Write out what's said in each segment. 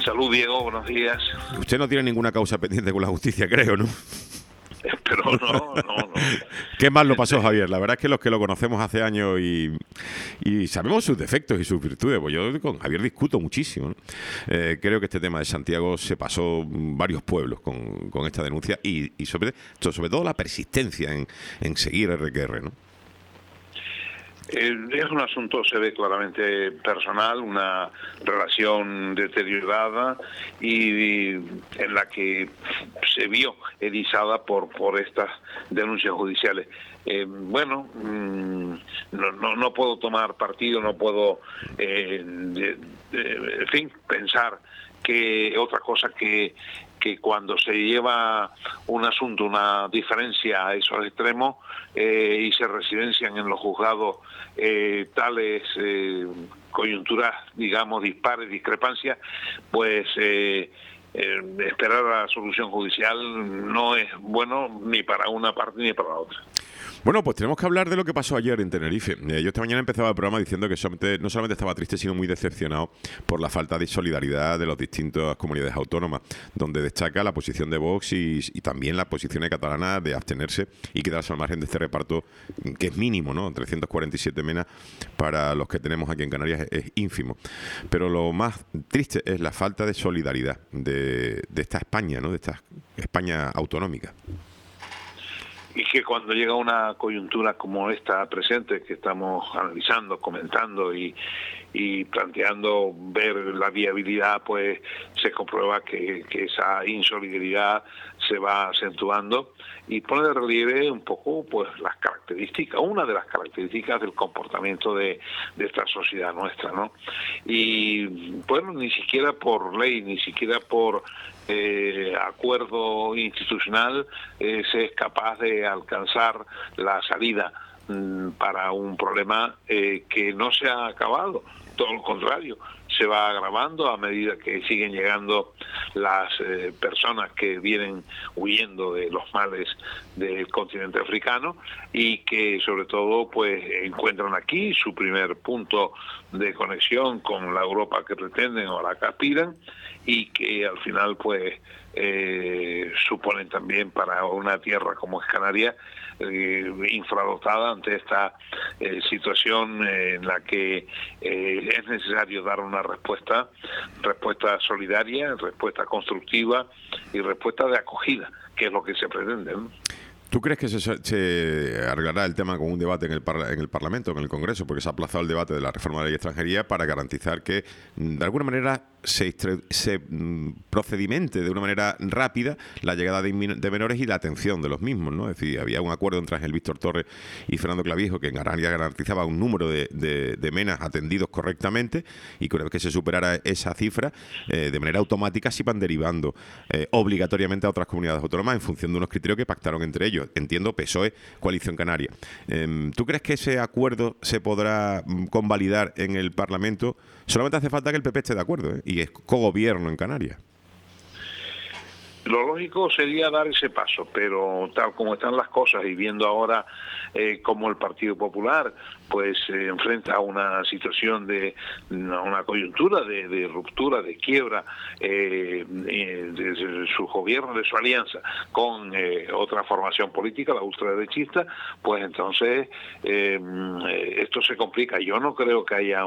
Salud, Diego, buenos días. Usted no tiene ninguna causa pendiente con la justicia, creo, ¿no? Pero no. Qué mal lo pasó Javier. La verdad es que los que lo conocemos hace años y sabemos sus defectos y sus virtudes, pues yo con Javier discuto muchísimo, ¿no? Creo que este tema de Santiago se pasó varios pueblos con esta denuncia y sobre todo la persistencia en seguir RQR, ¿no? Es un asunto, se ve claramente personal, una relación deteriorada y en la que se vio erizada por estas denuncias judiciales. No puedo tomar partido, no puedo, pensar que otra cosa que cuando se lleva un asunto, una diferencia a esos extremos y se residencian en los juzgados tales coyunturas, digamos, dispares, discrepancias, pues esperar a la solución judicial no es bueno ni para una parte ni para la otra. Bueno, pues tenemos que hablar de lo que pasó ayer en Tenerife. Yo esta mañana empezaba el programa diciendo que no solamente estaba triste, sino muy decepcionado por la falta de solidaridad de las distintas comunidades autónomas, donde destaca la posición de Vox y también la posición catalana de abstenerse y quedarse al margen de este reparto, que es mínimo, ¿no? 347 menas para los que tenemos aquí en Canarias es ínfimo. Pero lo más triste es la falta de solidaridad de esta España, ¿no? De esta España autonómica. Y que cuando llega una coyuntura como esta presente, que estamos analizando, comentando y planteando ver la viabilidad, pues se comprueba que esa insolidaridad se va acentuando y pone de relieve un poco pues las características, una de las características del comportamiento de esta sociedad nuestra, ¿no? Y bueno, ni siquiera por ley, ni siquiera por acuerdo institucional se es capaz de alcanzar la salida para un problema que no se ha acabado, todo lo contrario, se va agravando a medida que siguen llegando las personas que vienen huyendo de los males del continente africano y que sobre todo pues encuentran aquí su primer punto de conexión con la Europa que pretenden o a la que aspiran y que al final pues suponen también para una tierra como es Canarias infradotada ante esta situación en la que es necesario dar una respuesta solidaria, respuesta constructiva y respuesta de acogida, que es lo que se pretende, ¿no? ¿Tú crees que se arreglará el tema con un debate en el Parlamento, en el Congreso? Porque se ha aplazado el debate de la reforma de la ley de extranjería para garantizar que, de alguna manera, se procedimente de una manera rápida la llegada de menores y la atención de los mismos, ¿no? Es decir, había un acuerdo entre Ángel Víctor Torres y Fernando Clavijo que en Canarias garantizaba un número de menas atendidos correctamente y que una vez que se superara esa cifra, de manera automática se iban derivando obligatoriamente a otras comunidades autónomas en función de unos criterios que pactaron entre ellos. Entiendo, PSOE, Coalición Canaria. ¿Tú crees que ese acuerdo se podrá convalidar en el Parlamento? Solamente hace falta que el PP esté de acuerdo, y es cogobierno en Canarias. Lo lógico sería dar ese paso, pero tal como están las cosas y viendo ahora cómo el Partido Popular pues se enfrenta a una situación de una coyuntura de ruptura, de quiebra de su gobierno, de su alianza con otra formación política, la ultraderechista, pues entonces esto se complica. Yo no creo que haya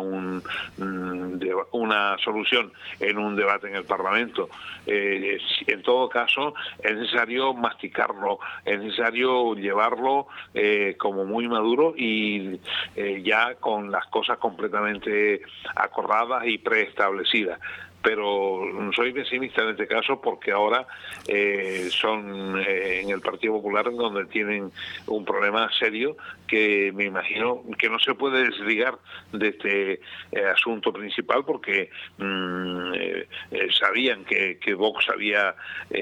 una solución en un debate en el Parlamento. En todo caso, es necesario masticarlo, es necesario llevarlo como muy maduro y ya con las cosas completamente acordadas y preestablecidas. Pero soy pesimista en este caso porque ahora son en el Partido Popular donde tienen un problema serio que me imagino que no se puede desligar de este asunto principal porque sabían que Vox había,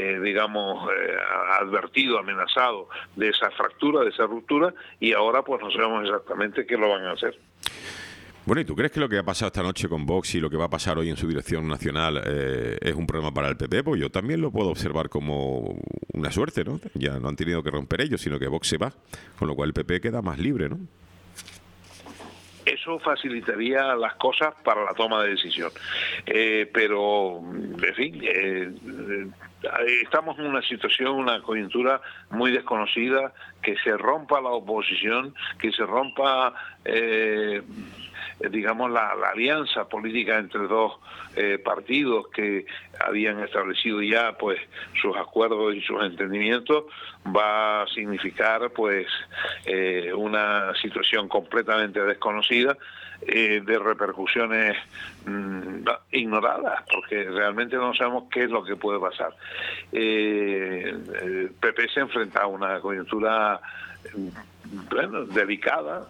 advertido, amenazado de esa fractura, de esa ruptura y ahora pues no sabemos exactamente qué lo van a hacer. Bueno, ¿y tú crees que lo que ha pasado esta noche con Vox y lo que va a pasar hoy en su dirección nacional es un problema para el PP? Pues yo también lo puedo observar como una suerte, ¿no? Ya no han tenido que romper ellos, sino que Vox se va, con lo cual el PP queda más libre, ¿no? eso facilitaría las cosas para la toma de decisión. Pero, en fin, estamos en una situación, una coyuntura muy desconocida, que se rompa la oposición, que se rompa digamos la alianza política entre dos partidos que habían establecido ya pues sus acuerdos y sus entendimientos, va a significar pues una situación completamente desconocida, de repercusiones ignoradas, porque realmente no sabemos qué es lo que puede pasar. El PP se enfrenta a una coyuntura bueno, delicada.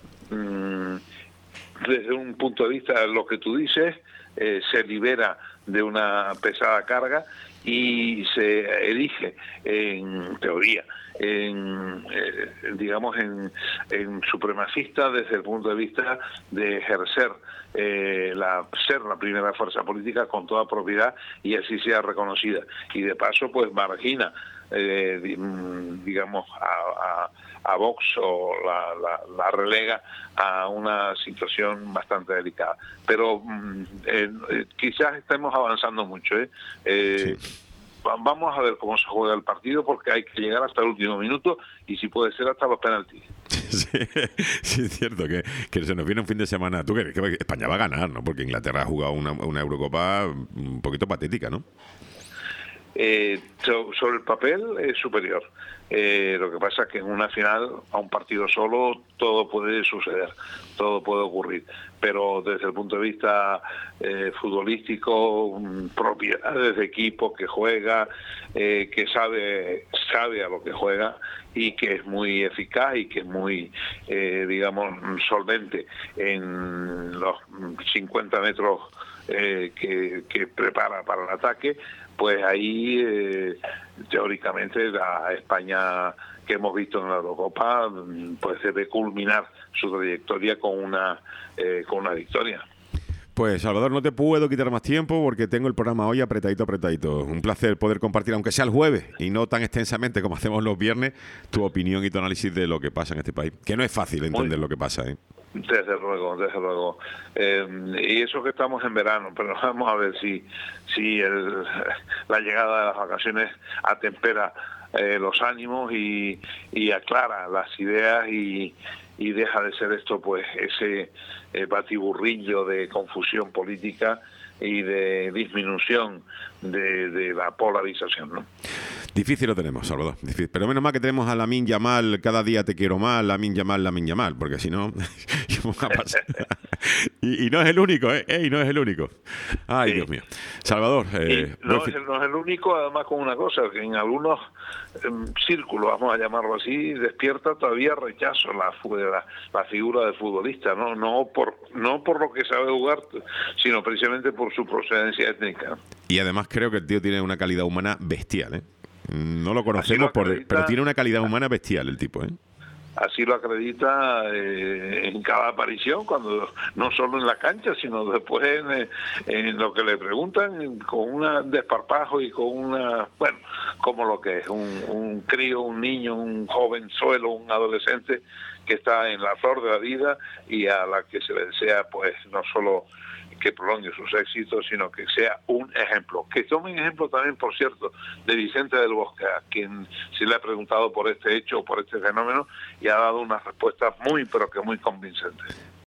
Desde un punto de vista, lo que tú dices, se libera de una pesada carga y se elige, en teoría, digamos en supremacista desde el punto de vista de ejercer ser la primera fuerza política con toda propiedad y así sea reconocida, y de paso pues margina digamos a Vox, o la relega a una situación bastante delicada. Pero quizás estemos avanzando mucho. Sí. Vamos a ver cómo se juega el partido, porque hay que llegar hasta el último minuto y si puede ser hasta los penaltis. Sí, es cierto que se nos viene un fin de semana. ¿Tú crees que España va a ganar, no? Porque Inglaterra ha jugado una Eurocopa un poquito patética, ¿no? Sobre el papel es superior. Lo que pasa es que en una final, a un partido solo, todo puede suceder, todo puede ocurrir. Pero desde el punto de vista futbolístico, propiedades de equipo que juega, que sabe a lo que juega y que es muy eficaz y que es muy, digamos, solvente en los 50 metros que prepara para el ataque, pues ahí teóricamente la España que hemos visto en la Eurocopa pues debe culminar su trayectoria con una victoria. Pues Salvador, no te puedo quitar más tiempo porque tengo el programa hoy apretadito. Un placer poder compartir, aunque sea el jueves y no tan extensamente como hacemos los viernes, tu opinión y tu análisis de lo que pasa en este país, que no es fácil entender lo que pasa, ¿eh? Desde luego. Y eso que estamos en verano, pero vamos a ver si la llegada de las vacaciones atempera los ánimos y aclara las ideas y deja de ser esto pues ese batiburrillo de confusión política y de disminución de la polarización, ¿no? Difícil lo tenemos, Salvador, difícil. Pero menos mal que tenemos a Lamine Yamal, cada día te quiero más, Lamine Yamal, porque si no, y no es el único, y no es el único. Ay, sí. Dios mío. Salvador. No es el único, además con una cosa, que en algunos círculos, vamos a llamarlo así, despierta todavía rechazo la figura del futbolista, no por lo que sabe jugar, sino precisamente por su procedencia étnica. Y además creo que el tío tiene una calidad humana bestial, ¿eh? No lo conocemos, pero tiene una calidad humana bestial el tipo, ¿eh? Así lo acredita en cada aparición, cuando no solo en la cancha, sino después en lo que le preguntan, con un desparpajo y con bueno, como lo que es, un crío, un niño, un jovenzuelo, un adolescente que está en la flor de la vida y a la que se le desea, pues, no solo que prolongue sus éxitos, sino que sea un ejemplo. Que tomen ejemplo también, por cierto, de Vicente del Bosque, a quien se le ha preguntado por este hecho o por este fenómeno y ha dado una respuesta muy, pero que muy convincente.